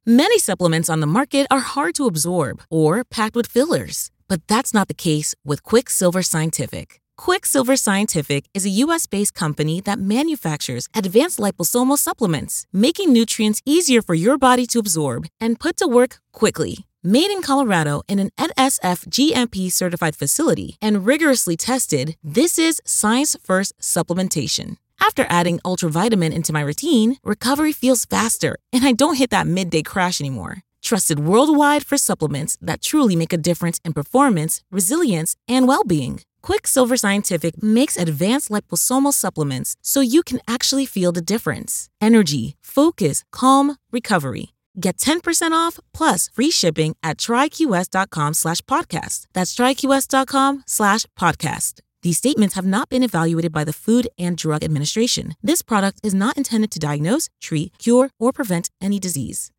Many supplements on the market are hard to absorb or packed with fillers, but that's not the case with Quicksilver Scientific. Quicksilver Scientific is a U.S.-based company that manufactures advanced liposomal supplements, making nutrients easier for your body to absorb and put to work quickly. Made in Colorado in an NSF GMP certified facility and rigorously tested, this is science-first supplementation. After adding Ultravitamin into my routine, recovery feels faster and I don't hit that midday crash anymore. Trusted worldwide for supplements that truly make a difference in performance, resilience, and well-being. Quicksilver Scientific makes advanced liposomal supplements so you can actually feel the difference. Energy, focus, calm, recovery. Get 10% off plus free shipping at tryqs.com/podcast. That's tryqs.com/podcast. These statements have not been evaluated by the Food and Drug Administration. This product is not intended to diagnose, treat, cure, or prevent any disease.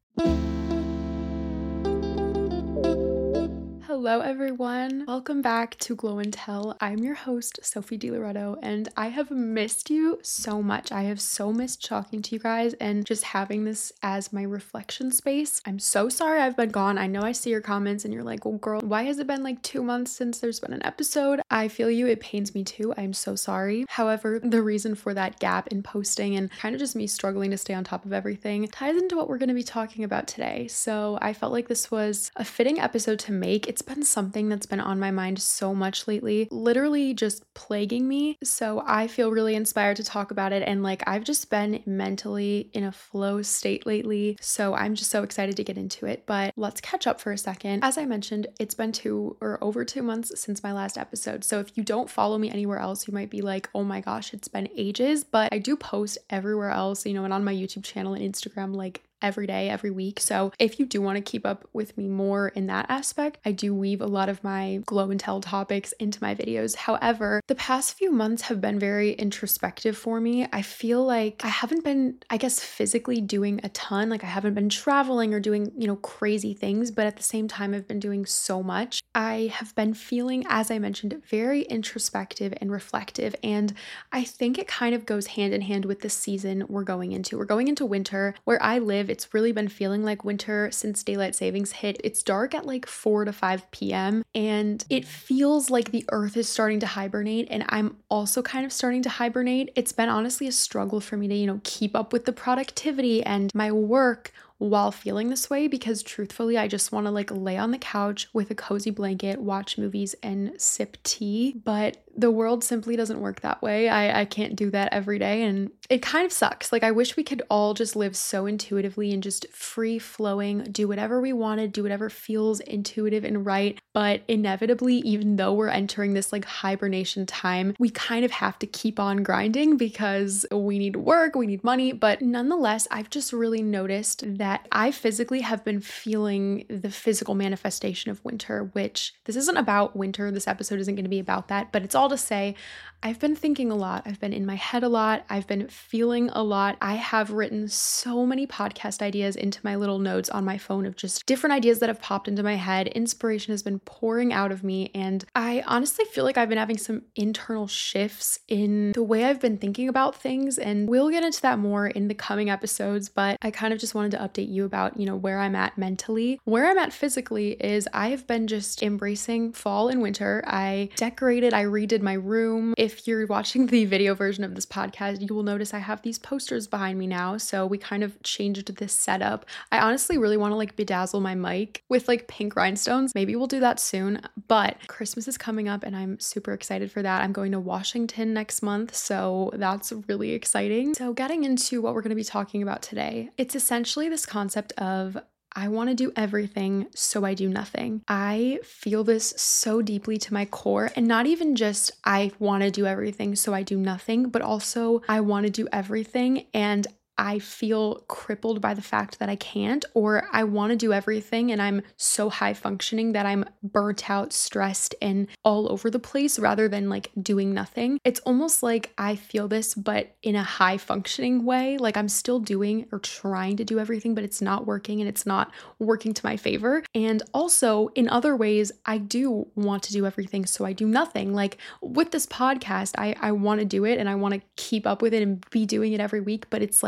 Hello everyone, welcome back to Glow and Tell. I'm your host, Sophie DiLoretto, and I have missed you so much. I have so missed talking to you guys and just having this as my reflection space. I'm so sorry I've been gone. I know I see your comments and you're like, well girl, why has it been like 2 months since there's been an episode? I feel you, it pains me too. I'm so sorry. However, the reason for that gap in posting and kind of just me struggling to stay on top of everything ties into what we're going to be talking about today. So I felt like this was a fitting episode to make. It's been something that's been on my mind so much lately, literally just plaguing me. So I feel really inspired to talk about it. And like, I've just been mentally in a flow state lately. So I'm just so excited to get into it. But let's catch up for a second. As I mentioned, it's been over 2 months since my last episode. So if you don't follow me anywhere else, you might be like, oh my gosh, it's been ages. But I do post everywhere else, and on my YouTube channel and Instagram, like every day, every week. So if you do want to keep up with me more in that aspect, I do weave a lot of my glow and tell topics into my videos. However, the past few months have been very introspective for me. I feel like I haven't been, physically doing a ton. Like I haven't been traveling or doing, crazy things, but at the same time, I've been doing so much. I have been feeling, as I mentioned, very introspective and reflective. And I think it kind of goes hand in hand with the season we're going into. We're going into winter. Where I live, it's really been feeling like winter since daylight savings hit. It's dark at like 4 to 5 p.m. and it feels like the earth is starting to hibernate, and I'm also kind of starting to hibernate. It's been honestly a struggle for me to, keep up with the productivity and my work while feeling this way, because truthfully, I just want to like lay on the couch with a cozy blanket, watch movies, and sip tea. But the world simply doesn't work that way. I can't do that every day, and it kind of sucks. Like I wish we could all just live so intuitively and just free flowing, do whatever we wanted, do whatever feels intuitive and right. But inevitably, even though we're entering this like hibernation time, we kind of have to keep on grinding because we need work, we need money. But nonetheless, I've just really noticed that I physically have been feeling the physical manifestation of winter, which this isn't about winter. This episode isn't going to be about that, but it's all to say I've been thinking a lot. I've been in my head a lot. I've been feeling a lot. I have written so many podcast ideas into my little notes on my phone of just different ideas that have popped into my head. Inspiration has been pouring out of me, and I honestly feel like I've been having some internal shifts in the way I've been thinking about things, and we'll get into that more in the coming episodes, but I kind of just wanted to update you about, where I'm at mentally. Where I'm at physically is I have been just embracing fall and winter. I decorated, I redid my room. If you're watching the video version of this podcast, you will notice I have these posters behind me now. So we kind of changed this setup. I honestly really want to like bedazzle my mic with like pink rhinestones. Maybe we'll do that soon, but Christmas is coming up and I'm super excited for that. I'm going to Washington next month, so that's really exciting. So getting into what we're going to be talking about today, it's essentially this concept of I want to do everything, so I do nothing. I feel this so deeply to my core, and not even just I want to do everything, so I do nothing, but also I want to do everything and I feel crippled by the fact that I can't, or I want to do everything and I'm so high functioning that I'm burnt out, stressed, and all over the place rather than like doing nothing. It's almost like I feel this, but in a high functioning way. Like I'm still doing or trying to do everything, but it's not working and it's not working to my favor. And also in other ways, I do want to do everything, so I do nothing. Like with this podcast, I want to do it and I want to keep up with it and be doing it every week, but it's like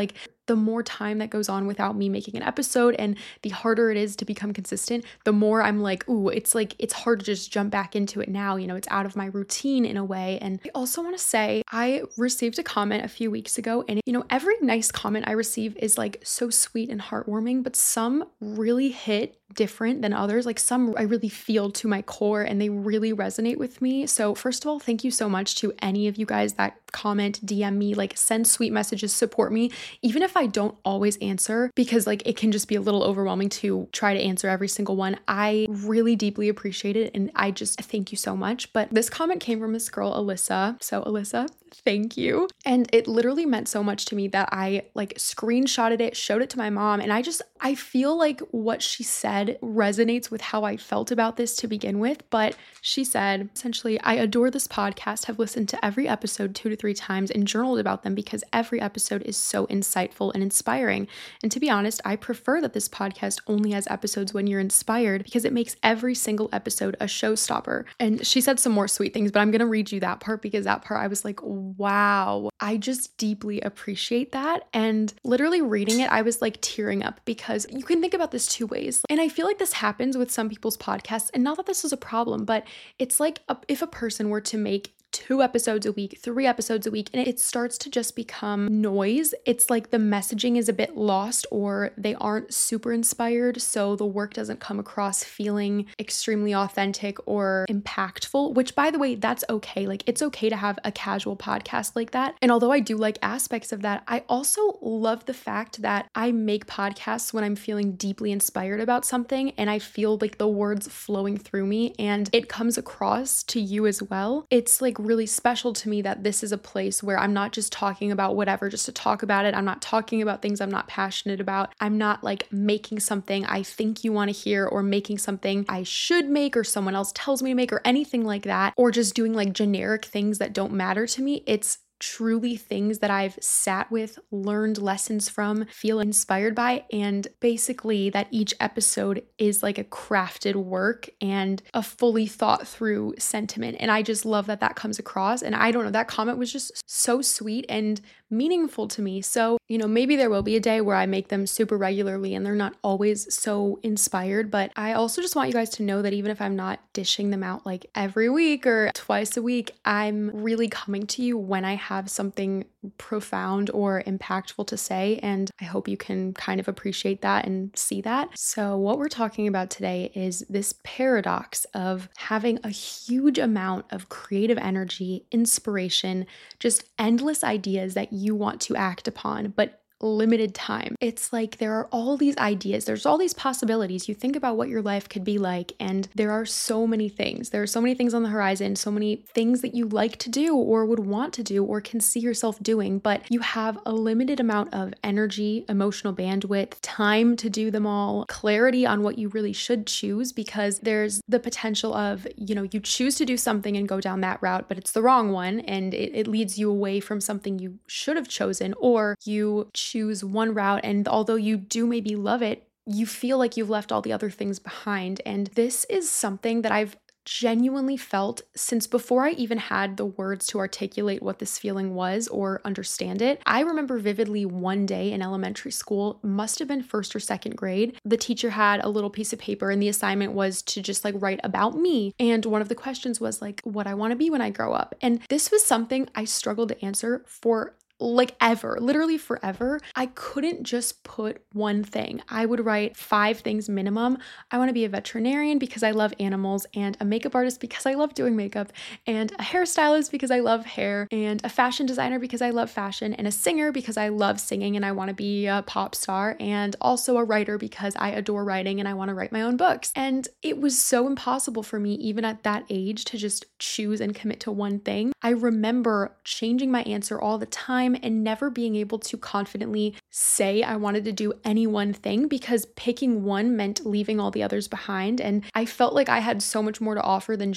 the more time that goes on without me making an episode and the harder it is to become consistent, the more I'm like, ooh, it's hard to just jump back into it now. It's out of my routine in a way. And I also want to say, I received a comment a few weeks ago, and every nice comment I receive is like so sweet and heartwarming, but some really hit different than others. Like some I really feel to my core and they really resonate with me. So first of all, thank you so much to any of you guys that comment, DM me, like send sweet messages, support me, even if I don't always answer, because like it can just be a little overwhelming to try to answer every single one. I really deeply appreciate it and I just thank you so much. But this comment came from this girl, Alyssa. So Alyssa, thank you. And it literally meant so much to me that I like screenshotted it, showed it to my mom, and I feel like what she said resonates with how I felt about this to begin with. But she said, essentially, I adore this podcast, have listened to every episode 2 to 3 times and journaled about them because every episode is so insightful and inspiring. And to be honest, I prefer that this podcast only has episodes when you're inspired because it makes every single episode a showstopper. And she said some more sweet things, but I'm going to read you that part because that part I was like, wow, I just deeply appreciate that. And literally reading it, I was like tearing up because you can think about this 2 ways. And I feel like this happens with some people's podcasts, and not that this is a problem, but it's like if a person were to make 2 episodes a week, 3 episodes a week, and it starts to just become noise. It's like the messaging is a bit lost or they aren't super inspired, so the work doesn't come across feeling extremely authentic or impactful, which by the way, that's okay. Like it's okay to have a casual podcast like that. And although I do like aspects of that, I also love the fact that I make podcasts when I'm feeling deeply inspired about something and I feel like the words flowing through me and it comes across to you as well. It's like really special to me that this is a place where I'm not just talking about whatever just to talk about it. I'm not talking about things I'm not passionate about. I'm not like making something I think you want to hear or making something I should make or someone else tells me to make or anything like that, or just doing like generic things that don't matter to me. It's truly things that I've sat with, learned lessons from, feel inspired by, and basically that each episode is like a crafted work and a fully thought through sentiment. And I just love that that comes across. And I don't know, that comment was just so sweet and meaningful to me. So, maybe there will be a day where I make them super regularly and they're not always so inspired, but I also just want you guys to know that even if I'm not dishing them out like every week or twice a week, I'm really coming to you when I have something profound or impactful to say. And I hope you can kind of appreciate that and see that. So what we're talking about today is this paradox of having a huge amount of creative energy, inspiration, just endless ideas that you want to act upon, but limited time. It's like there are all these ideas, there's all these possibilities. You think about what your life could be like, and there are so many things. There are so many things on the horizon, so many things that you like to do or would want to do or can see yourself doing, but you have a limited amount of energy, emotional bandwidth, time to do them all, clarity on what you really should choose, because there's the potential of, you choose to do something and go down that route, but it's the wrong one and it leads you away from something you should have chosen, or you choose one route and although you do maybe love it, you feel like you've left all the other things behind. And this is something that I've genuinely felt since before I even had the words to articulate what this feeling was or understand it. I remember vividly one day in elementary school, must have been 1st or 2nd grade, the teacher had a little piece of paper and the assignment was to just like write about me. And one of the questions was like, what I want to be when I grow up. And this was something I struggled to answer for like ever, literally forever. I couldn't just put one thing. I would write 5 things minimum. I want to be a veterinarian because I love animals, and a makeup artist because I love doing makeup, and a hairstylist because I love hair, and a fashion designer because I love fashion, and a singer because I love singing and I want to be a pop star, and also a writer because I adore writing and I want to write my own books. And it was so impossible for me, even at that age, to just choose and commit to one thing. I remember changing my answer all the time and never being able to confidently say I wanted to do any one thing because picking one meant leaving all the others behind. And I felt like I had so much more to offer than just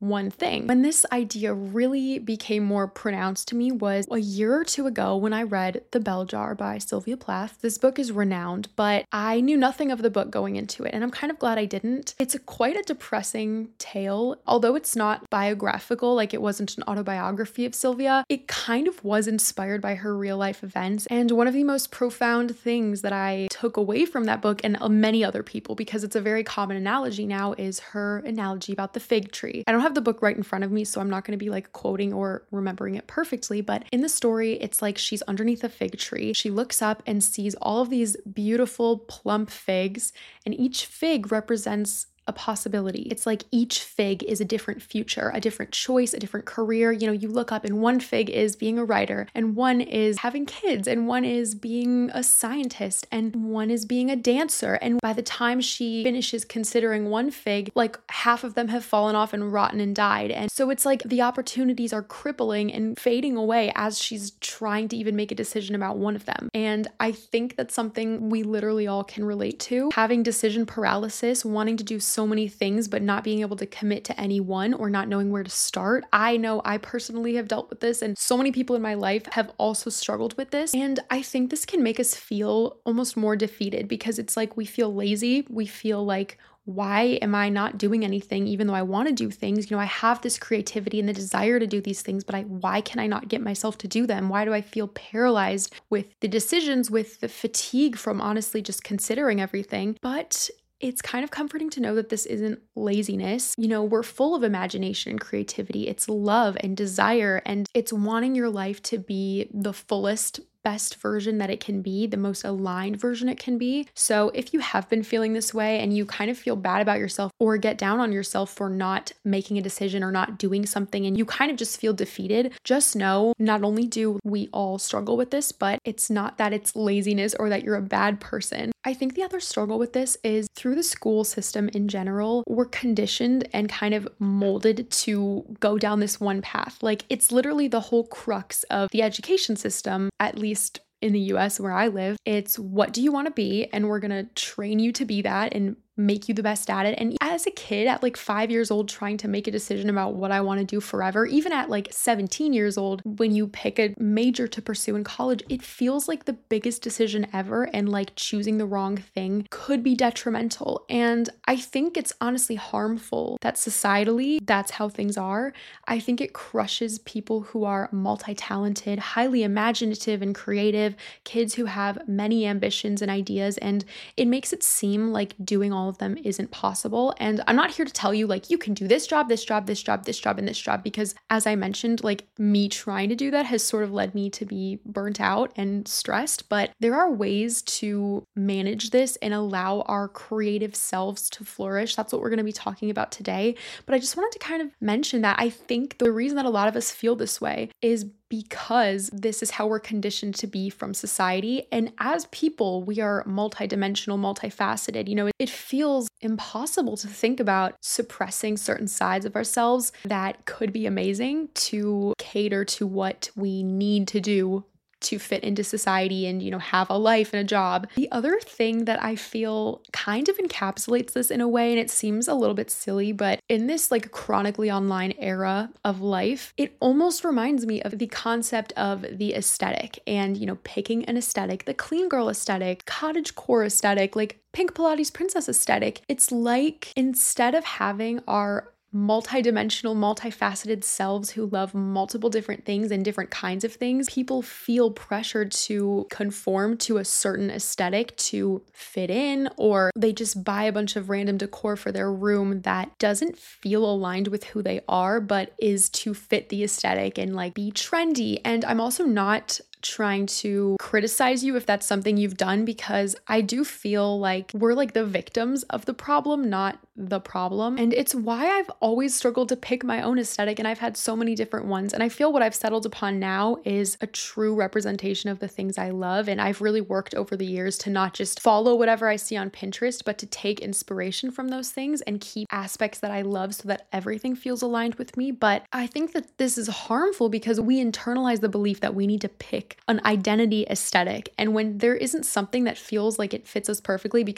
one thing. When this idea really became more pronounced to me was a year or two ago when I read The Bell Jar by Sylvia Plath. This book is renowned, but I knew nothing of the book going into it, and I'm kind of glad I didn't. It's quite a depressing tale. Although it's not biographical, like it wasn't an autobiography of Sylvia, it kind of was inspired by her real life events. And one of the most profound things that I took away from that book, and many other people, because it's a very common analogy now, is her analogy about the fig tree. I don't have the book right in front of me, so I'm not going to be like quoting or remembering it perfectly, but in the story, it's like she's underneath a fig tree. She looks up and sees all of these beautiful plump figs, and each fig represents a possibility. It's like each fig is a different future, a different choice, a different career. You know, you look up and one fig is being a writer, and one is having kids, and one is being a scientist, and one is being a dancer. And by the time she finishes considering one fig, like half of them have fallen off and rotten and died. And so it's like the opportunities are crippling and fading away as she's trying to even make a decision about one of them. And I think that's something we literally all can relate to. Having decision paralysis, wanting to do so many things, but not being able to commit to any one or not knowing where to start. I know I personally have dealt with this, and so many people in my life have also struggled with this. And I think this can make us feel almost more defeated because it's like we feel lazy. We feel like, why am I not doing anything even though I want to do things? You know, I have this creativity and the desire to do these things, but why can I not get myself to do them? Why do I feel paralyzed with the decisions, with the fatigue from honestly just considering everything? But it's kind of comforting to know that this isn't laziness. You know, we're full of imagination and creativity. It's love and desire, and it's wanting your life to be the fullest, best version that it can be, the most aligned version it can be. So if you have been feeling this way and you kind of feel bad about yourself or get down on yourself for not making a decision or not doing something, and you kind of just feel defeated, just know not only do we all struggle with this, but it's not that it's laziness or that you're a bad person. I think the other struggle with this is through the school system in general, we're conditioned and kind of molded to go down this one path. Like it's literally the whole crux of the education system, at least in the US where I live. It's what do you want to be? And we're going to train you to be that and make you the best at it. And as a kid at like 5 years old, trying to make a decision about what I want to do forever, even at like 17 years old, when you pick a major to pursue in college, it feels like the biggest decision ever. And like choosing the wrong thing could be detrimental. And I think it's honestly harmful that societally, that's how things are. I think it crushes people who are multi-talented, highly imaginative and creative, kids who have many ambitions and ideas. And it makes it seem like doing all of them isn't possible. And I'm not here to tell you like you can do this job, this job, this job, this job, and this job, because as I mentioned, like me trying to do that has sort of led me to be burnt out and stressed. But there are ways to manage this and allow our creative selves to flourish. That's what we're going to be talking about today. But I just wanted to kind of mention that I think the reason that a lot of us feel this way is because this is how we're conditioned to be from society. And as people, we are multidimensional, multifaceted. You know, it feels impossible to think about suppressing certain sides of ourselves that could be amazing to cater to what we need to do to fit into society and, you know, have a life and a job. The other thing that I feel kind of encapsulates this in a way, and it seems a little bit silly, but in this like chronically online era of life, it almost reminds me of the concept of the aesthetic and, you know, picking an aesthetic, the clean girl aesthetic, cottagecore aesthetic, like Pink Pilates Princess aesthetic. It's like instead of having our multidimensional, multifaceted selves who love multiple different things and different kinds of things, people feel pressured to conform to a certain aesthetic to fit in, or they just buy a bunch of random decor for their room that doesn't feel aligned with who they are, but is to fit the aesthetic and like be trendy. And I'm also not trying to criticize you if that's something you've done, because I do feel like we're like the victims of the problem, not the problem. And it's why I've always struggled to pick my own aesthetic, and I've had so many different ones. And I feel what I've settled upon now is a true representation of the things I love. And I've really worked over the years to not just follow whatever I see on Pinterest, but to take inspiration from those things and keep aspects that I love so that everything feels aligned with me. But I think that this is harmful because we internalize the belief that we need to pick an identity aesthetic. And when there isn't something that feels like it fits us perfectly, because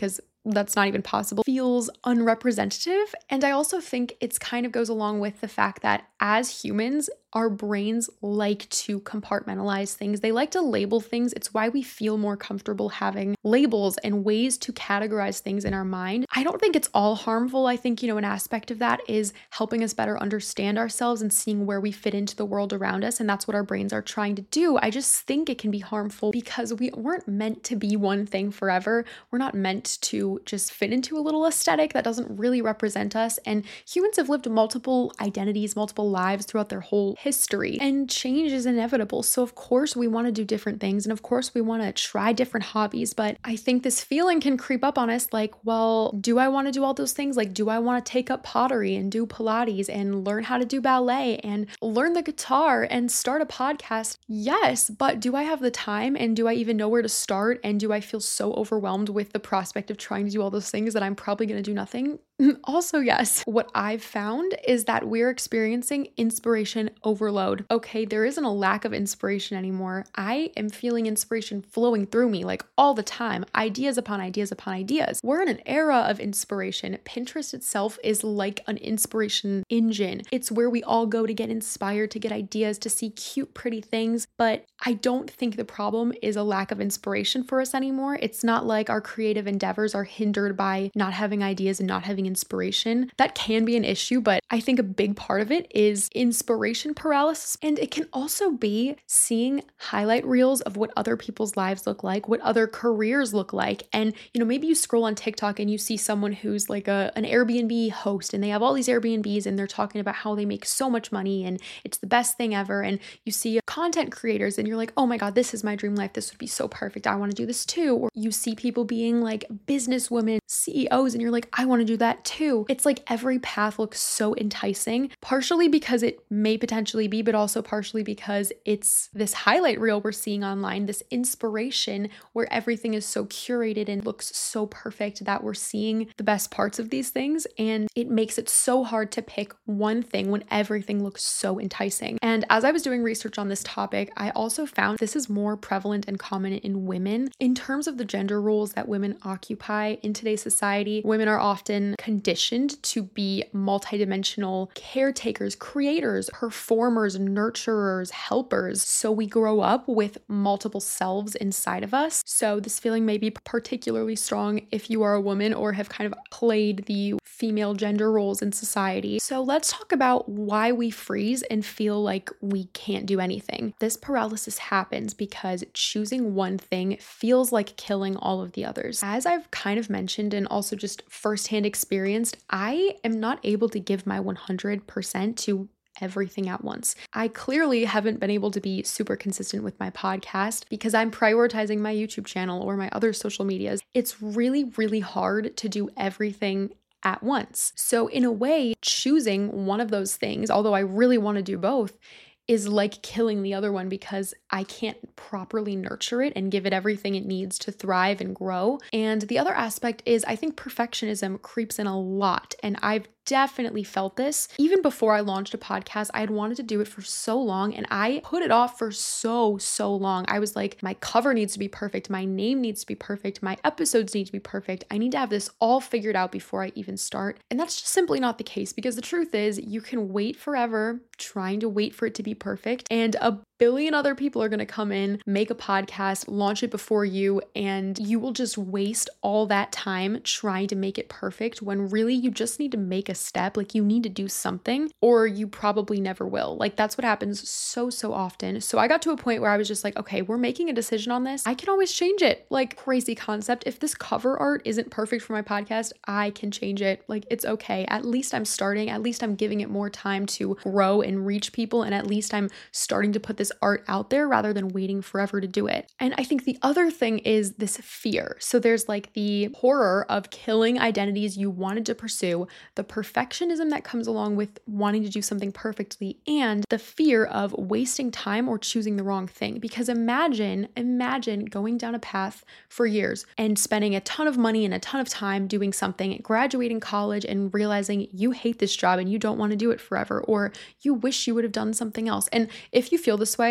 that's not even possible, feels unrepresentative. And I also think it's kind of goes along with the fact that as humans, our brains like to compartmentalize things. They like to label things. It's why we feel more comfortable having labels and ways to categorize things in our mind. I don't think it's all harmful. I think, an aspect of that is helping us better understand ourselves and seeing where we fit into the world around us. And that's what our brains are trying to do. I just think it can be harmful because we weren't meant to be one thing forever. We're not meant to just fit into a little aesthetic that doesn't really represent us. And humans have lived multiple identities, multiple lives throughout their whole history, and change is inevitable. So of course we want to do different things, and of course we want to try different hobbies, but I think this feeling can creep up on us like, well, do I want to do all those things? Like, do I want to take up pottery and do Pilates and learn how to do ballet and learn the guitar and start a podcast? Yes, but do I have the time, and do I even know where to start, and do I feel so overwhelmed with the prospect of trying to do all those things that I'm probably going to do nothing? Also, yes. What I've found is that we're experiencing inspiration overload. Okay, there isn't a lack of inspiration anymore. I am feeling inspiration flowing through me like all the time, ideas upon ideas upon ideas. We're in an era of inspiration. Pinterest itself is like an inspiration engine. It's where we all go to get inspired, to get ideas, to see cute, pretty things. But I don't think the problem is a lack of inspiration for us anymore. It's not like our creative endeavors are hindered by not having ideas and not having inspiration. That can be an issue, but I think a big part of it is inspiration paralysis. And it can also be seeing highlight reels of what other people's lives look like, what other careers look like. And, maybe you scroll on TikTok and you see someone who's like an Airbnb host, and they have all these Airbnbs and they're talking about how they make so much money and it's the best thing ever. And you see content creators and you're like, oh my God, this is my dream life. This would be so perfect. I want to do this too. Or you see people being like businesswomen, CEOs, and you're like, I want to do that too. It's like every path looks so enticing, partially because it may potentially be, but also partially because it's this highlight reel we're seeing online, this inspiration where everything is so curated and looks so perfect that we're seeing the best parts of these things. And it makes it so hard to pick one thing when everything looks so enticing. And as I was doing research on this topic, I also found this is more prevalent and common in women. In terms of the gender roles that women occupy in today's society, women are often conditioned to be multidimensional caretakers, creators, performers, nurturers, helpers. So we grow up with multiple selves inside of us. So this feeling may be particularly strong if you are a woman or have kind of played the female gender roles in society. So let's talk about why we freeze and feel like we can't do anything. This paralysis happens because choosing one thing feels like killing all of the others. As I've kind of mentioned and also just firsthand experienced, I am not able to give my 100% to everything at once. I clearly haven't been able to be super consistent with my podcast because I'm prioritizing my YouTube channel or my other social medias. It's really, really hard to do everything at once. So in a way, choosing one of those things, although I really want to do both, is like killing the other one because I can't properly nurture it and give it everything it needs to thrive and grow. And the other aspect is I think perfectionism creeps in a lot. And I've definitely felt this. Even before I launched a podcast, I had wanted to do it for so long and I put it off for so long. I was like, my cover needs to be perfect. My name needs to be perfect. My episodes need to be perfect. I need to have this all figured out before I even start. And that's just simply not the case because the truth is you can wait forever trying to wait for it to be perfect, and a billion other people are going to come in, make a podcast, launch it before you, and you will just waste all that time trying to make it perfect when really you just need to make a step. Like you need to do something or you probably never will. Like that's what happens so often. So I got to a point where I was just like, okay, we're making a decision on this. I can always change it. Like crazy concept. If this cover art isn't perfect for my podcast, I can change it. Like it's okay. At least I'm starting. At least I'm giving it more time to grow and reach people. And at least I'm starting to put this art out there rather than waiting forever to do it. And I think the other thing is this fear. So there's like the horror of killing identities you wanted to pursue, the perfectionism that comes along with wanting to do something perfectly, and the fear of wasting time or choosing the wrong thing. Because imagine going down a path for years and spending a ton of money and a ton of time doing something, graduating college and realizing you hate this job and you don't want to do it forever, or you wish you would have done something else. And if you feel this way,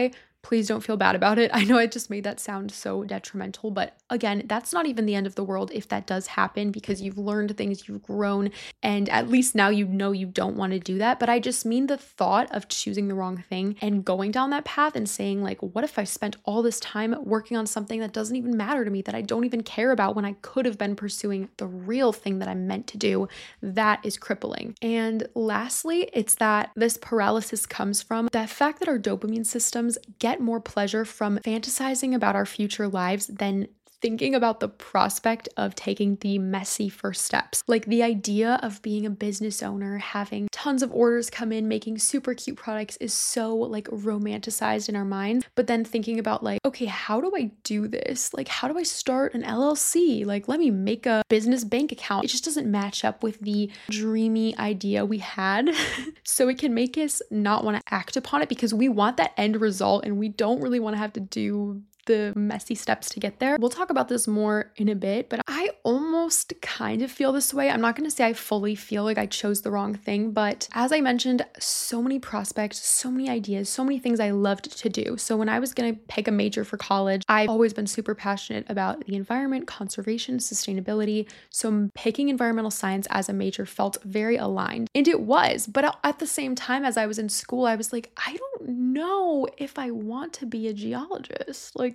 Please don't feel bad about it. I know I just made that sound so detrimental, but again, that's not even the end of the world if that does happen, because you've learned things, you've grown, and at least now you know you don't want to do that. But I just mean the thought of choosing the wrong thing and going down that path and saying like, what if I spent all this time working on something that doesn't even matter to me, that I don't even care about, when I could have been pursuing the real thing that I'm meant to do? That is crippling. And lastly, it's that this paralysis comes from the fact that our dopamine systems get more pleasure from fantasizing about our future lives than thinking about the prospect of taking the messy first steps. Like the idea of being a business owner, having tons of orders come in, making super cute products is so like romanticized in our minds. But then thinking about like, okay, how do I do this? Like, how do I start an LLC? Like, let me make a business bank account. It just doesn't match up with the dreamy idea we had. So it can make us not want to act upon it because we want that end result and we don't really want to have to do the messy steps to get there. We'll talk about this more in a bit, but I almost kind of feel this way. I'm not going to say I fully feel like I chose the wrong thing, but as I mentioned, so many prospects, so many ideas, so many things I loved to do. So when I was going to pick a major for college, I've always been super passionate about the environment, conservation, sustainability. So picking environmental science as a major felt very aligned. And it was, but at the same time, as I was in school, I was like, I don't know if I want to be a geologist. Like,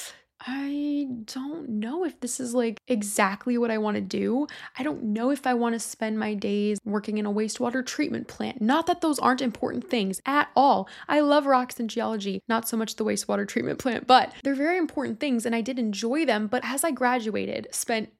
I don't know if this is like exactly what I want to do. I don't know if I want to spend my days working in a wastewater treatment plant. Not that those aren't important things at all. I love rocks and geology, not so much the wastewater treatment plant, but they're very important things and I did enjoy them. But as I graduated, spent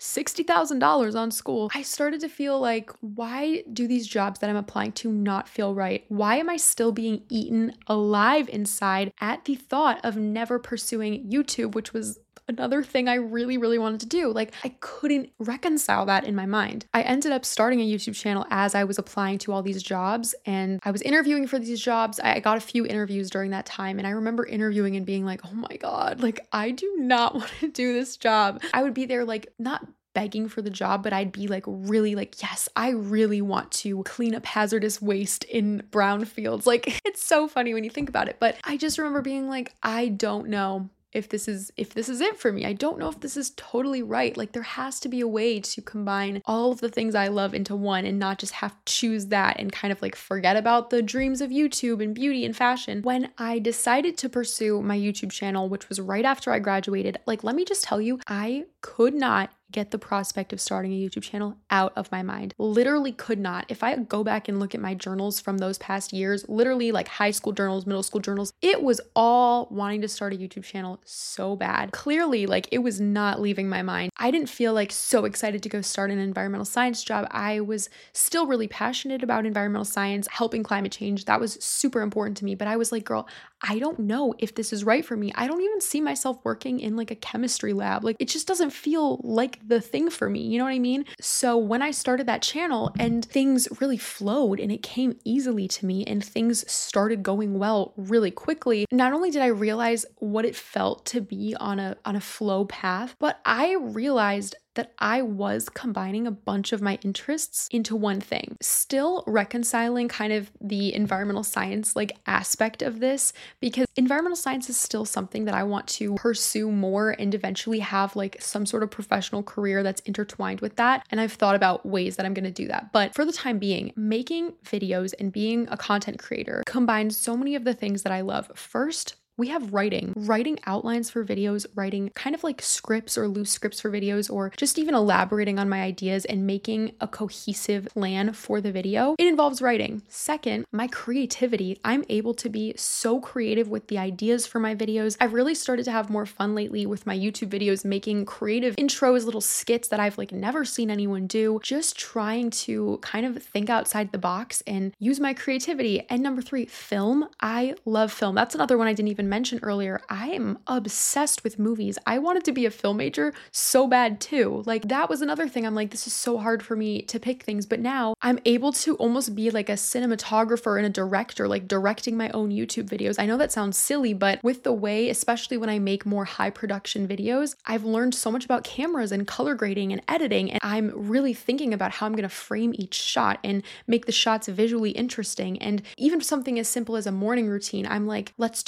$60,000 on school, I started to feel like, why do these jobs that I'm applying to not feel right? Why am I still being eaten alive inside at the thought of never pursuing YouTube, which was another thing I really, really wanted to do? Like, I couldn't reconcile that in my mind. I ended up starting a YouTube channel as I was applying to all these jobs and I was interviewing for these jobs. I got a few interviews during that time and I remember interviewing and being like, oh my God, like I do not want to do this job. I would be there like not begging for the job, but I'd be like really like, yes, I really want to clean up hazardous waste in brownfields. Like, it's so funny when you think about it, but I just remember being like, I don't know if this is it for me. I don't know if this is totally right. Like, there has to be a way to combine all of the things I love into one and not just have to choose that and kind of like forget about the dreams of YouTube and beauty and fashion. When I decided to pursue my YouTube channel, which was right after I graduated, like, let me just tell you, I could not get the prospect of starting a YouTube channel out of my mind. Literally could not. If I go back and look at my journals from those past years, literally like high school journals, middle school journals, it was all wanting to start a YouTube channel so bad. Clearly, like it was not leaving my mind. I didn't feel like so excited to go start an environmental science job. I was still really passionate about environmental science, helping climate change. That was super important to me. But I was like, girl, I don't know if this is right for me. I don't even see myself working in like a chemistry lab. Like, it just doesn't feel like the thing for me. You know what I mean? So when I started that channel and things really flowed and it came easily to me and things started going well really quickly, not only did I realize what it felt to be on a flow path, but I realized that I was combining a bunch of my interests into one thing. Still reconciling kind of the environmental science like aspect of this, because environmental science is still something that I want to pursue more and eventually have like some sort of professional career that's intertwined with that. And I've thought about ways that I'm going to do that. But for the time being, making videos and being a content creator combines so many of the things that I love. First, we have writing outlines for videos, writing kind of like scripts or loose scripts for videos, or just even elaborating on my ideas and making a cohesive plan for the video. It involves writing. Second, my creativity. I'm able to be so creative with the ideas for my videos. I've really started to have more fun lately with my YouTube videos, making creative intros, little skits that I've like never seen anyone do, just trying to kind of think outside the box and use my creativity. And number 3, film. I love film. That's another one I didn't even mentioned earlier. I am obsessed with movies. I wanted to be a film major so bad too. Like, that was another thing. I'm like, this is so hard for me to pick things, but now I'm able to almost be like a cinematographer and a director, like directing my own YouTube videos. I know that sounds silly, but with the way, especially when I make more high production videos, I've learned so much about cameras and color grading and editing, and I'm really thinking about how I'm going to frame each shot and make the shots visually interesting. And even something as simple as a morning routine, I'm like, let's do a static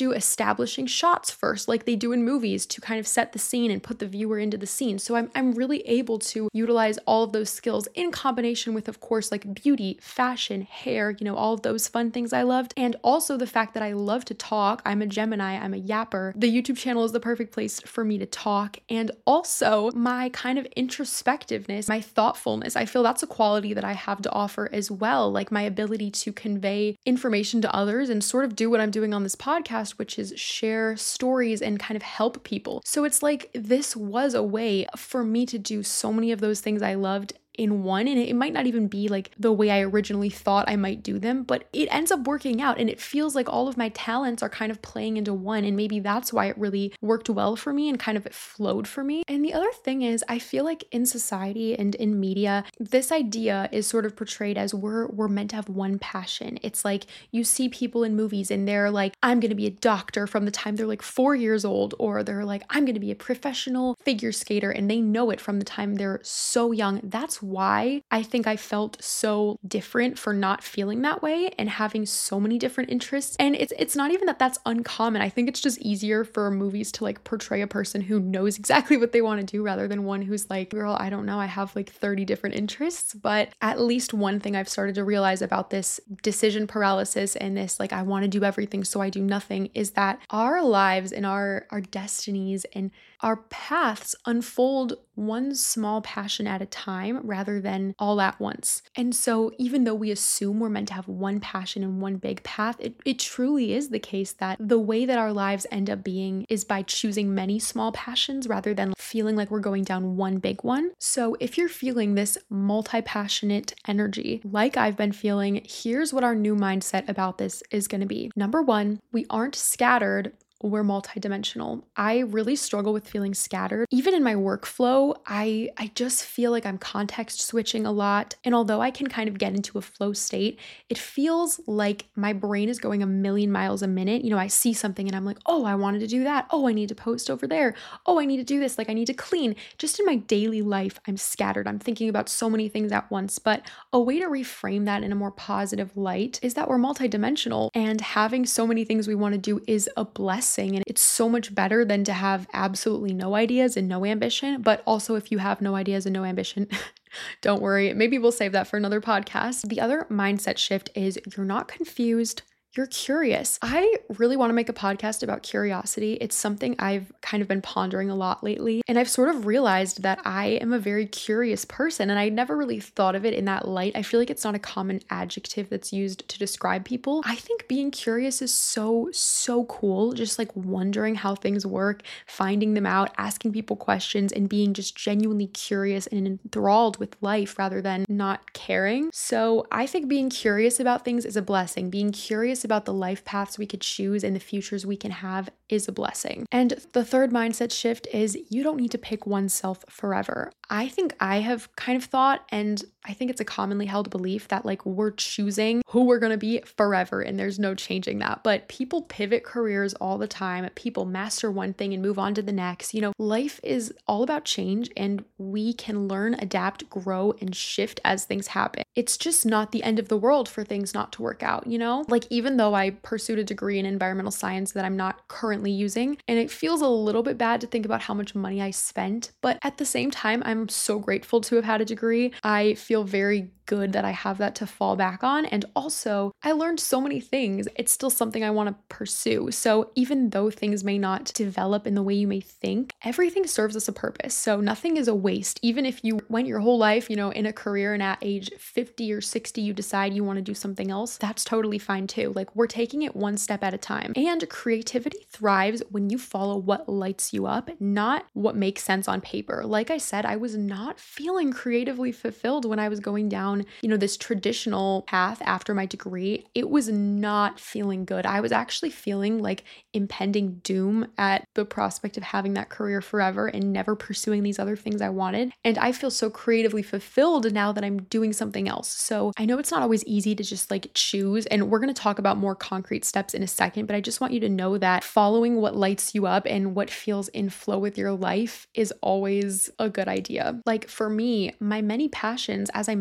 establishing shots first, like they do in movies, to kind of set the scene and put the viewer into the scene. So I'm really able to utilize all of those skills in combination with, of course, like beauty, fashion, hair, all of those fun things I loved. And also the fact that I love to talk. I'm a Gemini, I'm a yapper. The YouTube channel is the perfect place for me to talk. And also my kind of introspectiveness, my thoughtfulness. I feel that's a quality that I have to offer as well. Like my ability to convey information to others and sort of do what I'm doing on this podcast, which is share stories and kind of help people. So it's like this was a way for me to do so many of those things I loved in one, and it might not even be like the way I originally thought I might do them, but it ends up working out, and it feels like all of my talents are kind of playing into one, and maybe that's why it really worked well for me and kind of it flowed for me. And the other thing is, I feel like in society and in media, this idea is sort of portrayed as we're meant to have one passion. It's like you see people in movies and they're like, I'm going to be a doctor from the time they're like 4 years old, or they're like, I'm going to be a professional figure skater, and they know it from the time they're so young. That's why I think I felt so different for not feeling that way and having so many different interests. And it's not even that that's uncommon. I think it's just easier for movies to like portray a person who knows exactly what they want to do rather than one who's like, girl, I don't know, I have like 30 different interests. But at least one thing I've started to realize about this decision paralysis and this like I want to do everything so I do nothing is that our lives and our destinies and our paths unfold one small passion at a time rather than all at once. And so even though we assume we're meant to have one passion and one big path, it truly is the case that the way that our lives end up being is by choosing many small passions rather than feeling like we're going down one big one. So if you're feeling this multi-passionate energy, like I've been feeling, here's what our new mindset about this is going to be. Number one, we aren't scattered. We're multidimensional. I really struggle with feeling scattered. Even in my workflow, I just feel like I'm context switching a lot. And although I can kind of get into a flow state, it feels like my brain is going a million miles a minute. I see something and I'm like, oh, I wanted to do that. Oh, I need to post over there. Oh, I need to do this. Like I need to clean. Just in my daily life, I'm scattered. I'm thinking about so many things at once. But a way to reframe that in a more positive light is that we're multidimensional, and having so many things we want to do is a blessing. And it's so much better than to have absolutely no ideas and no ambition. But also, if you have no ideas and no ambition, don't worry. Maybe we'll save that for another podcast. The other mindset shift is you're not confused. You're curious. I really want to make a podcast about curiosity. It's something I've kind of been pondering a lot lately. And I've sort of realized that I am a very curious person, and I never really thought of it in that light. I feel like it's not a common adjective that's used to describe people. I think being curious is so cool. Just like wondering how things work, finding them out, asking people questions, and being just genuinely curious and enthralled with life rather than not caring. So I think being curious about things is a blessing. Being curious about the life paths we could choose and the futures we can have is a blessing. And the third mindset shift is you don't need to pick oneself forever. I think I have kind of thought, and I think it's a commonly held belief, that like we're choosing who we're going to be forever and there's no changing that. But people pivot careers all the time. People master one thing and move on to the next. Life is all about change, and we can learn, adapt, grow, and shift as things happen. It's just not the end of the world for things not to work out, Like even though I pursued a degree in environmental science that I'm not currently using, and it feels a little bit bad to think about how much money I spent, but at the same time, I'm so grateful to have had a degree. I feel very good that I have that to fall back on. And also, I learned so many things. It's still something I want to pursue. So even though things may not develop in the way you may think, everything serves us a purpose. So nothing is a waste. Even if you went your whole life, in a career, and at age 50 or 60, you decide you want to do something else, that's totally fine too. Like we're taking it one step at a time. And creativity thrives when you follow what lights you up, not what makes sense on paper. Like I said, I was not feeling creatively fulfilled when I was going down this traditional path after my degree. It was not feeling good. I was actually feeling like impending doom at the prospect of having that career forever and never pursuing these other things I wanted. And I feel so creatively fulfilled now that I'm doing something else. So I know it's not always easy to just like choose, and we're going to talk about more concrete steps in a second, but I just want you to know that following what lights you up and what feels in flow with your life is always a good idea. Like for me, my many passions, as I mentioned,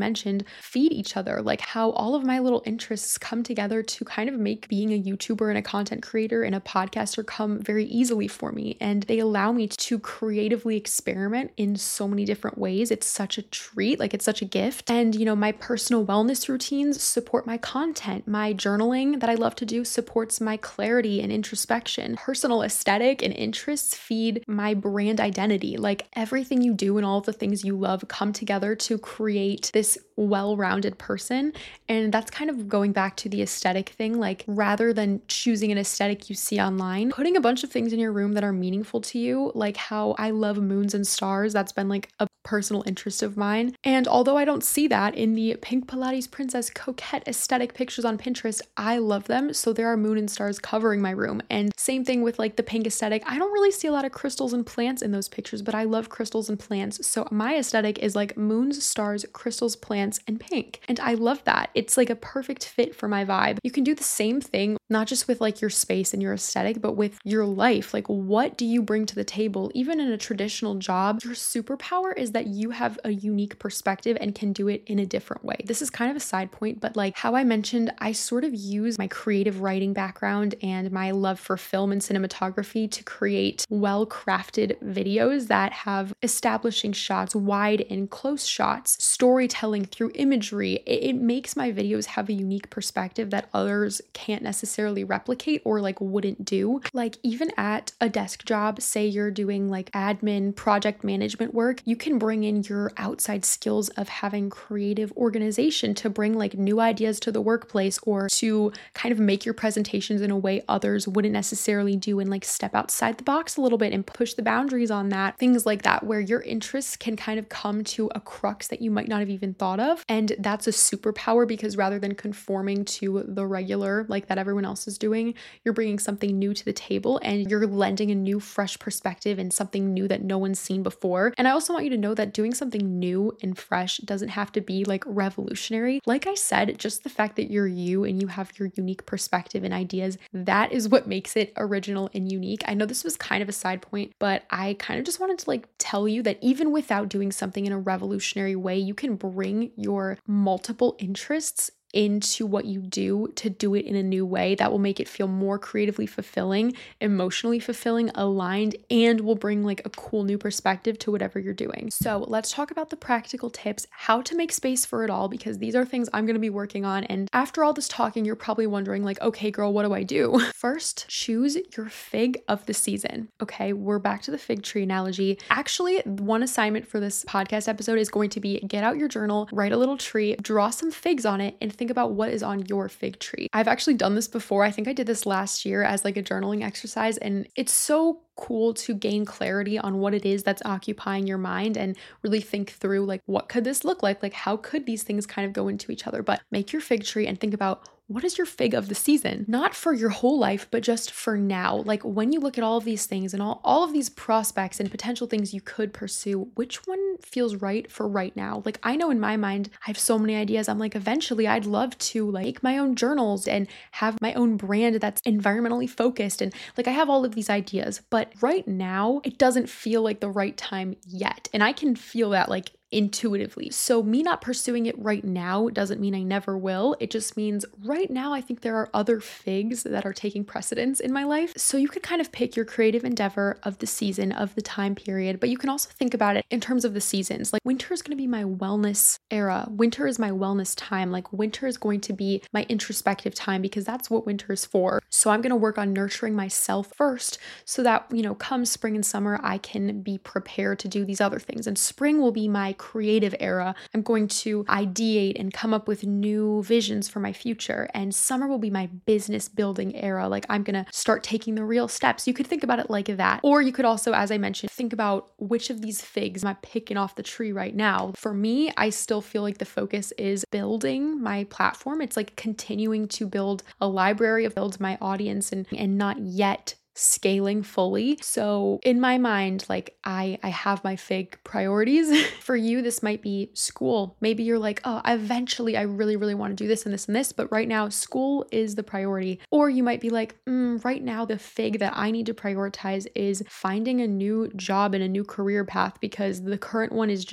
feed each other, like how all of my little interests come together to kind of make being a YouTuber and a content creator and a podcaster come very easily for me. And they allow me to creatively experiment in so many different ways. It's such a treat, like it's such a gift. And, my personal wellness routines support my content. My journaling that I love to do supports my clarity and introspection. Personal aesthetic and interests feed my brand identity. Like everything you do and all of the things you love come together to create this well-rounded person. And that's kind of going back to the aesthetic thing. Like rather than choosing an aesthetic you see online, putting a bunch of things in your room that are meaningful to you, like how I love moons and stars. That's been like a personal interest of mine. And although I don't see that in the Pink Pilates Princess coquette aesthetic pictures on Pinterest, I love them. So there are moon and stars covering my room. And same thing with like the pink aesthetic. I don't really see a lot of crystals and plants in those pictures, but I love crystals and plants. So my aesthetic is like moons, stars, crystals, plants, and pink. And I love that. It's like a perfect fit for my vibe. You can do the same thing, not just with like your space and your aesthetic, but with your life. Like what do you bring to the table? Even in a traditional job, your superpower is that you have a unique perspective and can do it in a different way. This is kind of a side point, but like how I mentioned, I sort of use my creative writing background and my love for film and cinematography to create well-crafted videos that have establishing shots, wide and close shots, storytelling through imagery. It makes my videos have a unique perspective that others can't necessarily replicate or like wouldn't do. Like even at a desk job, say you're doing like admin project management work, you can bring in your outside skills of having creative organization to bring like new ideas to the workplace or to kind of make your presentations in a way others wouldn't necessarily do and like step outside the box a little bit and push the boundaries on that. Things like that where your interests can kind of come to a crux that you might not have even thought of. And that's a superpower because rather than conforming to the regular like that everyone else is doing, you're bringing something new to the table and you're lending a new fresh perspective and something new that no one's seen before. And I also want you to know that doing something new and fresh doesn't have to be like revolutionary. Like I said, just the fact that you're you and you have your unique perspective and ideas, that is what makes it original and unique. I know this was kind of a side point, but I kind of just wanted to like tell you that even without doing something in a revolutionary way, you can bring your multiple interests into what you do to do it in a new way that will make it feel more creatively fulfilling, emotionally fulfilling, aligned, and will bring like a cool new perspective to whatever you're doing. So let's talk about the practical tips, how to make space for it all, because these are things I'm going to be working on. And after all this talking, you're probably wondering like, okay, girl, what do I do? First, choose your fig of the season. Okay, we're back to the fig tree analogy. Actually, one assignment for this podcast episode is going to be get out your journal, write a little tree, draw some figs on it, and think about what is on your fig tree. I've actually done this before. I think I did this last year as like a journaling exercise, and it's so cool to gain clarity on what it is that's occupying your mind and really think through like, what could this look like? Like, how could these things kind of go into each other? But make your fig tree and think about what is your fig of the season? Not for your whole life, but just for now. Like when you look at all of these things and all of these prospects and potential things you could pursue, which one feels right for right now? Like I know in my mind, I have so many ideas. I'm like, eventually I'd love to like make my own journals and have my own brand that's environmentally focused. And like I have all of these ideas, but right now it doesn't feel like the right time yet. And I can feel that like intuitively. So me not pursuing it right now doesn't mean I never will. It just means right now I think there are other figs that are taking precedence in my life. So you could kind of pick your creative endeavor of the season, of the time period, but you can also think about it in terms of the seasons. Like winter is going to be my wellness era. Winter is my wellness time. Like winter is going to be my introspective time because that's what winter is for. So I'm going to work on nurturing myself first so that, come spring and summer, I can be prepared to do these other things. And spring will be my creative era. I'm going to ideate and come up with new visions for my future. And summer will be my business building era. Like I'm going to start taking the real steps. You could think about it like that. Or you could also, as I mentioned, think about which of these figs am I picking off the tree right now. For me, I still feel like the focus is building my platform. It's like continuing to build a library of builds my audience and not yet scaling fully. So in my mind, like I have my fig priorities. For you, this might be school. Maybe you're like, oh, eventually I really, really want to do this and this and this, but right now school is the priority. Or you might be like, right now the fig that I need to prioritize is finding a new job and a new career path because the current one is just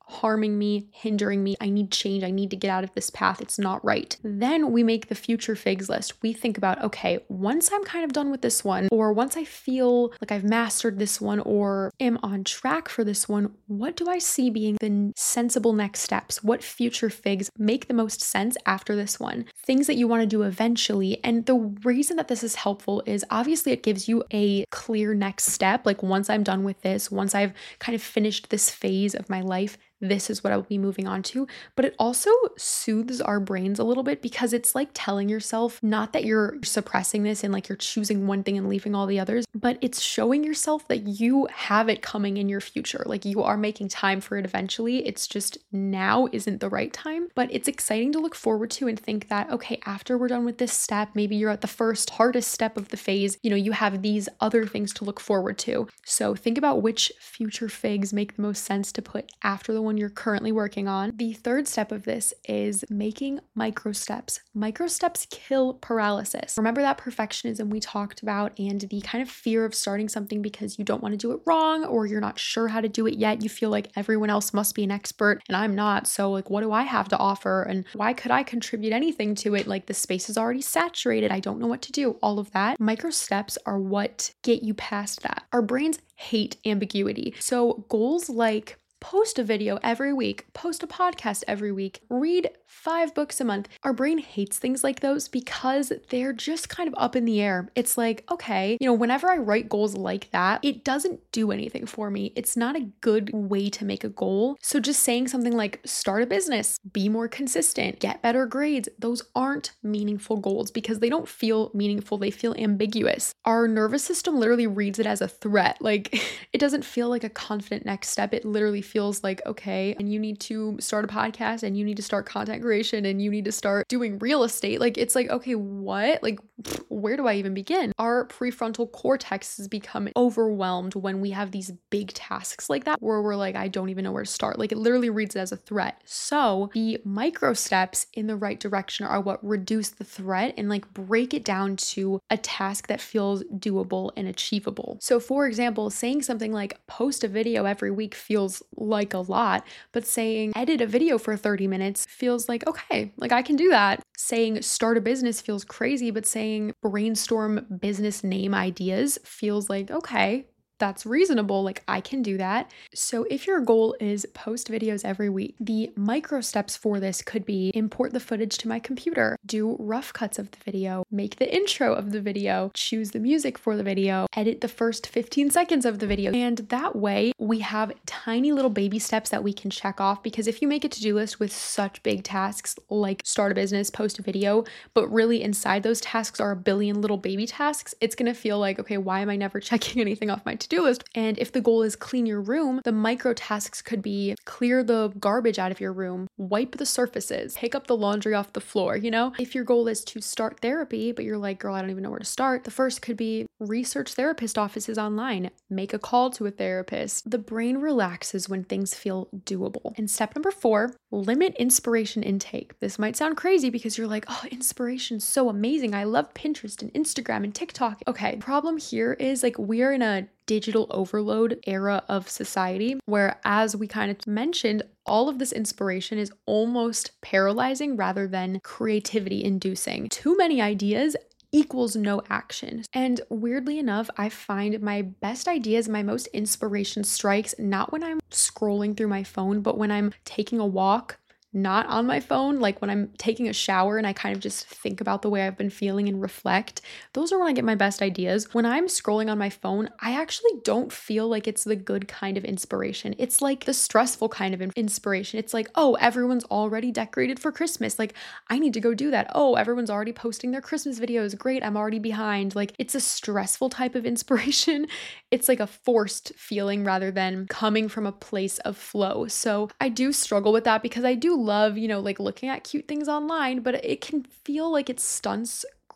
harming me, hindering me. I need change. I need to get out of this path. It's not right. Then we make the future figs list. We think about, okay, once I'm kind of done with this one, or once I feel like I've mastered this one or am on track for this one, what do I see being the sensible next steps? What future figs make the most sense after this one? Things that you want to do eventually. And the reason that this is helpful is obviously it gives you a clear next step. Like once I'm done with this, once I've kind of finished this phase of my life, this is what I'll be moving on to. But it also soothes our brains a little bit because it's like telling yourself, not that you're suppressing this and like you're choosing one thing and leaving all the others, but it's showing yourself that you have it coming in your future. Like you are making time for it eventually. It's just now isn't the right time, but it's exciting to look forward to and think that, okay, after we're done with this step, maybe you're at the first hardest step of the phase, you have these other things to look forward to. So think about which future figs make the most sense to put after the one you're currently working on. The third step of this is making micro steps. Micro steps kill paralysis. Remember that perfectionism we talked about and the kind of fear of starting something because you don't want to do it wrong or you're not sure how to do it yet. You feel like everyone else must be an expert and I'm not. So like, what do I have to offer? And why could I contribute anything to it? Like the space is already saturated. I don't know what to do. All of that. Micro steps are what get you past that. Our brains hate ambiguity. So goals like post a video every week, post a podcast every week, read 5 books a month. Our brain hates things like those because they're just kind of up in the air. It's like, okay, whenever I write goals like that, it doesn't do anything for me. It's not a good way to make a goal. So just saying something like start a business, be more consistent, get better grades, those aren't meaningful goals because they don't feel meaningful. They feel ambiguous. Our nervous system literally reads it as a threat. Like it doesn't feel like a confident next step. It literally feels like, okay, and you need to start a podcast and you need to start content creation and you need to start doing real estate. Like, it's like, okay, what? Like, where do I even begin? Our prefrontal cortex has become overwhelmed when we have these big tasks like that, where we're like, I don't even know where to start. Like, it literally reads it as a threat. So the micro steps in the right direction are what reduce the threat and like break it down to a task that feels doable and achievable. So for example, saying something like post a video every week feels like a lot, but saying edit a video for 30 minutes feels like, okay, like I can do that. Saying start a business feels crazy, but saying brainstorm business name ideas feels like, okay, that's reasonable. Like I can do that. So if your goal is post videos every week, the micro steps for this could be import the footage to my computer, do rough cuts of the video, make the intro of the video, choose the music for the video, edit the first 15 seconds of the video. And that way we have tiny little baby steps that we can check off, because if you make a to-do list with such big tasks like start a business, post a video, but really inside those tasks are a billion little baby tasks, it's going to feel like, okay, why am I never checking anything off my to-do list? And if the goal is clean your room, the micro tasks could be clear the garbage out of your room, wipe the surfaces, pick up the laundry off the floor, If your goal is to start therapy, but you're like, girl, I don't even know where to start, the first could be research therapist offices online, make a call to a therapist. The brain relaxes when things feel doable. And step number 4, limit inspiration intake. This might sound crazy because you're like, oh, inspiration's so amazing. I love Pinterest and Instagram and TikTok. Okay, problem here is like we're in a digital overload era of society where, as we kind of mentioned, all of this inspiration is almost paralyzing rather than creativity inducing. Too many ideas equals no action. And weirdly enough, I find my best ideas, my most inspiration strikes not when I'm scrolling through my phone, but when I'm taking a walk, not on my phone, like when I'm taking a shower and I kind of just think about the way I've been feeling and reflect. Those are when I get my best ideas. When I'm scrolling on my phone, I actually don't feel like it's the good kind of inspiration. It's like the stressful kind of inspiration. It's like, oh, everyone's already decorated for Christmas. Like, I need to go do that. Oh, everyone's already posting their Christmas videos. Great, I'm already behind. Like, it's a stressful type of inspiration. It's like a forced feeling rather than coming from a place of flow. So I do struggle with that because I do love, like looking at cute things online, but it can feel like it stunts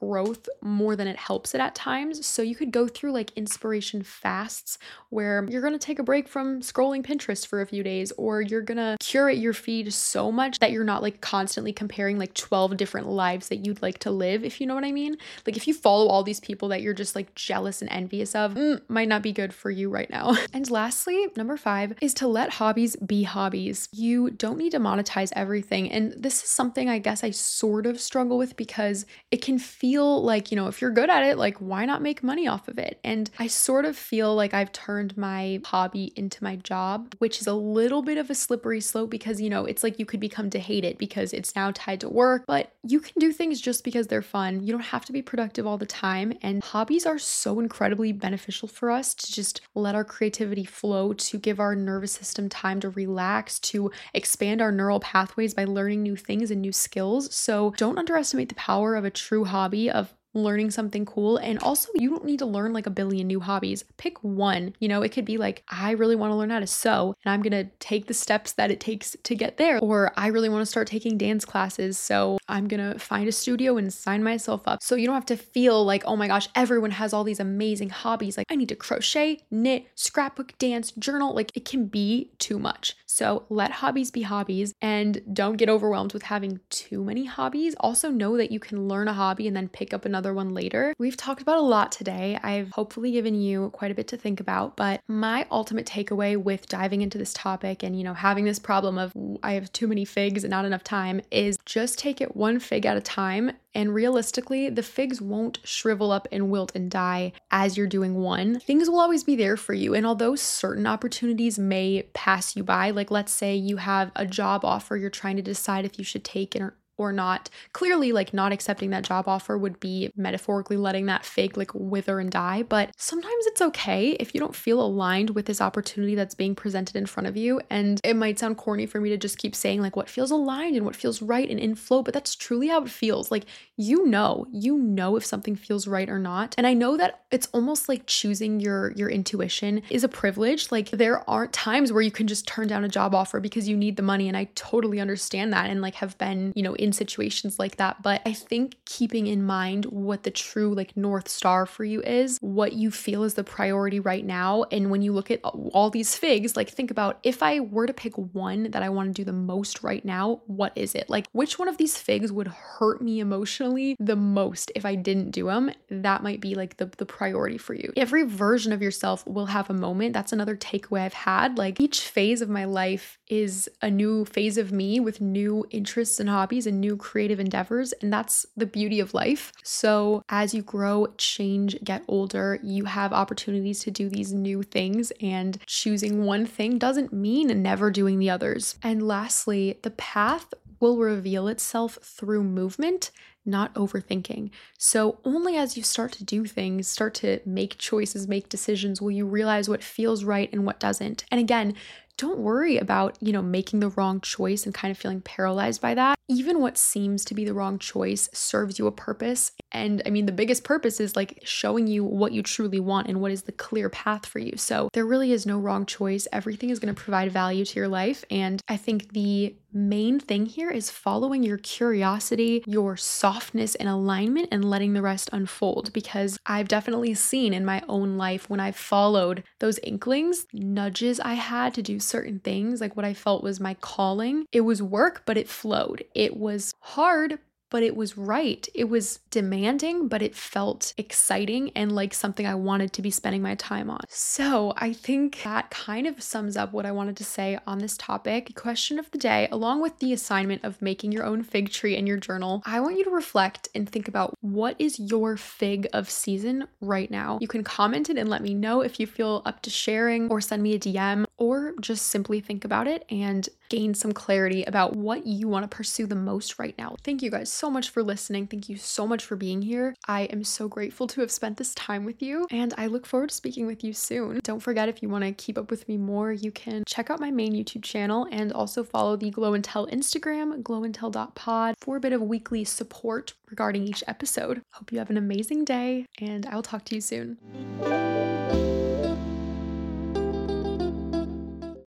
growth more than it helps it at times. So you could go through like inspiration fasts where you're going to take a break from scrolling Pinterest for a few days, or you're going to curate your feed so much that you're not like constantly comparing like 12 different lives that you'd like to live, if you know what I mean. Like if you follow all these people that you're just like jealous and envious of, might not be good for you right now. And lastly, number 5 is to let hobbies be hobbies. You don't need to monetize everything. And this is something I guess I sort of struggle with because it can feel like, if you're good at it, like why not make money off of it? And I sort of feel like I've turned my hobby into my job, which is a little bit of a slippery slope because, it's like you could become to hate it because it's now tied to work, but you can do things just because they're fun. You don't have to be productive all the time. And hobbies are so incredibly beneficial for us to just let our creativity flow, to give our nervous system time to relax, to expand our neural pathways by learning new things and new skills. So don't underestimate the power of a true hobby, of learning something cool. And also, you don't need to learn like a billion new hobbies. Pick one. It could be like, I really want to learn how to sew and I'm going to take the steps that it takes to get there. Or I really want to start taking dance classes, so I'm going to find a studio and sign myself up. So you don't have to feel like, oh my gosh, everyone has all these amazing hobbies. Like I need to crochet, knit, scrapbook, dance, journal. Like it can be too much. So let hobbies be hobbies and don't get overwhelmed with having too many hobbies. Also know that you can learn a hobby and then pick up another one later. We've talked about a lot today. I've hopefully given you quite a bit to think about, but my ultimate takeaway with diving into this topic and, having this problem of I have too many figs and not enough time is just take it one fig at a time. And realistically, the figs won't shrivel up and wilt and die as you're doing one. Things will always be there for you. And although certain opportunities may pass you by, like let's say you have a job offer you're trying to decide if you should take it or not. Clearly, like not accepting that job offer would be metaphorically letting that fig like wither and die. But sometimes it's okay if you don't feel aligned with this opportunity that's being presented in front of you. And it might sound corny for me to just keep saying like what feels aligned and what feels right and in flow, but that's truly how it feels. Like you know if something feels right or not. And I know that it's almost like choosing your intuition is a privilege. Like there aren't times where you can just turn down a job offer because you need the money. And I totally understand that and like have been, in situations like that. But I think keeping in mind what the true like North Star for you is, what you feel is the priority right now. And when you look at all these figs, like think about if I were to pick one that I want to do the most right now, what is it? Like which one of these figs would hurt me emotionally the most if I didn't do them? That might be like the priority for you. Every version of yourself will have a moment. That's another takeaway I've had. Like each phase of my life is a new phase of me with new interests and hobbies and new creative endeavors. And that's the beauty of life. So as you grow, change, get older, you have opportunities to do these new things, and choosing one thing doesn't mean never doing the others. And lastly, the path will reveal itself through movement, not overthinking. So only as you start to do things, start to make choices, make decisions, will you realize what feels right and what doesn't. And again, don't worry about, making the wrong choice and kind of feeling paralyzed by that. Even what seems to be the wrong choice serves you a purpose. And I mean, the biggest purpose is like showing you what you truly want and what is the clear path for you. So there really is no wrong choice. Everything is going to provide value to your life. And I think the main thing here is following your curiosity, your softness and alignment, and letting the rest unfold. Because I've definitely seen in my own life when I've followed those inklings, nudges I had to do certain things, like what I felt was my calling. It was work, but it flowed. It was hard, but it was right. It was demanding, but it felt exciting and like something I wanted to be spending my time on. So I think that kind of sums up what I wanted to say on this topic. The question of the day, along with the assignment of making your own fig tree in your journal, I want you to reflect and think about what is your fig of season right now. You can comment it and let me know if you feel up to sharing, or send me a DM, or just simply think about it and gain some clarity about what you want to pursue the most right now. Thank you guys so much for listening. Thank you so much for being here. I am so grateful to have spent this time with you, and I look forward to speaking with you soon. Don't forget, if you want to keep up with me more, you can check out my main YouTube channel and also follow the Glow and Tell Instagram, glowandtell.pod, for a bit of weekly support regarding each episode. Hope you have an amazing day, and I will talk to you soon.